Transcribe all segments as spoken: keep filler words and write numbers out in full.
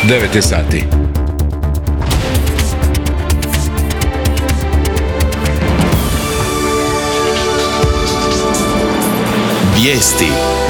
devet je sati. Vijesti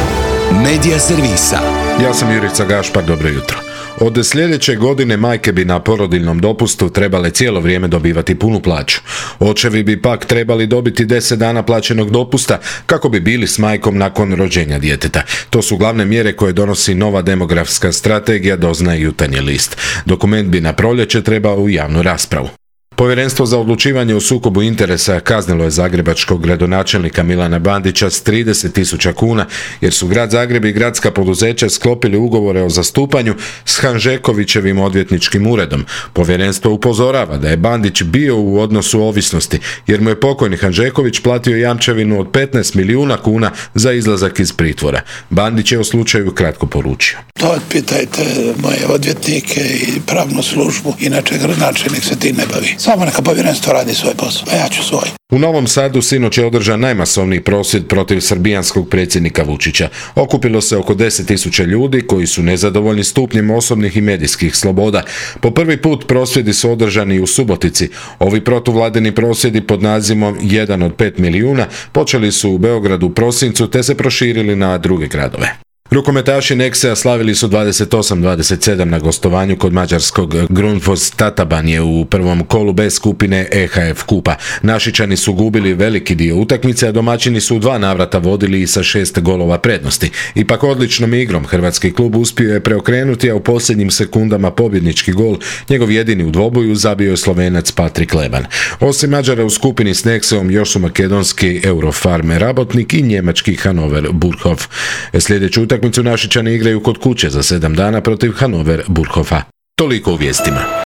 Medija servisa. Ja sam Jurica Gašpar, dobro jutro. Od sljedeće godine majke bi na porodiljnom dopustu trebale cijelo vrijeme dobivati punu plaću. Očevi bi pak trebali dobiti deset dana plaćenog dopusta kako bi bili s majkom nakon rođenja djeteta. To su glavne mjere koje donosi nova demografska strategija, doznaje Jutarnji list. Dokument bi na proljeće trebao u javnu raspravu. Povjerenstvo za odlučivanje o sukobu interesa kaznilo je zagrebačkog gradonačelnika Milana Bandića s trideset tisuća kuna jer su grad Zagreb i gradska poduzeća sklopili ugovore o zastupanju s Hanžekovićevim odvjetničkim uredom. Povjerenstvo upozorava da je Bandić bio u odnosu ovisnosti jer mu je pokojni Hanžeković platio jamčevinu od petnaest milijuna kuna za izlazak iz pritvora. Bandić je o slučaju kratko poručio. To pitajte moje odvjetnike i pravnu službu, inače gradonačelnik se tim ne bavi. Samo neka povjerenstvo radi svoj posao, a ja ću svoj. U Novom Sadu sinoć je održan najmasovniji prosvjed protiv srbijanskog predsjednika Vučića. Okupilo se oko deset tisuća ljudi koji su nezadovoljni stupnjem osobnih i medijskih sloboda. Po prvi put prosvjedi su održani u Subotici. Ovi protuvladini prosvjedi pod nazivom jedan od pet milijuna počeli su u Beogradu u prosincu te se proširili na druge gradove. Rukometaši Neksea slavili su dvadeset osam dvadeset sedam na gostovanju kod mađarskog Grundfos Tatabanje u prvom kolu B skupine E H F kupa. Našičani su gubili veliki dio utakmice, a domaćini su u dva navrata vodili i sa šest golova prednosti. Ipak odličnom igrom hrvatski klub uspio je preokrenuti, a u posljednjim sekundama pobjednički gol, njegov jedini u dvoboju, zabio je Slovenac Patrik Leban. Osim Mađara u skupini s Nekseom još su makedonski Eurofarme Rabotnik i njemački Hannover Burghof. Sljedeću utakmicu Našičani igraju kod kuće za sedam dana protiv Hannover Burghofa. Toliko u vijestima.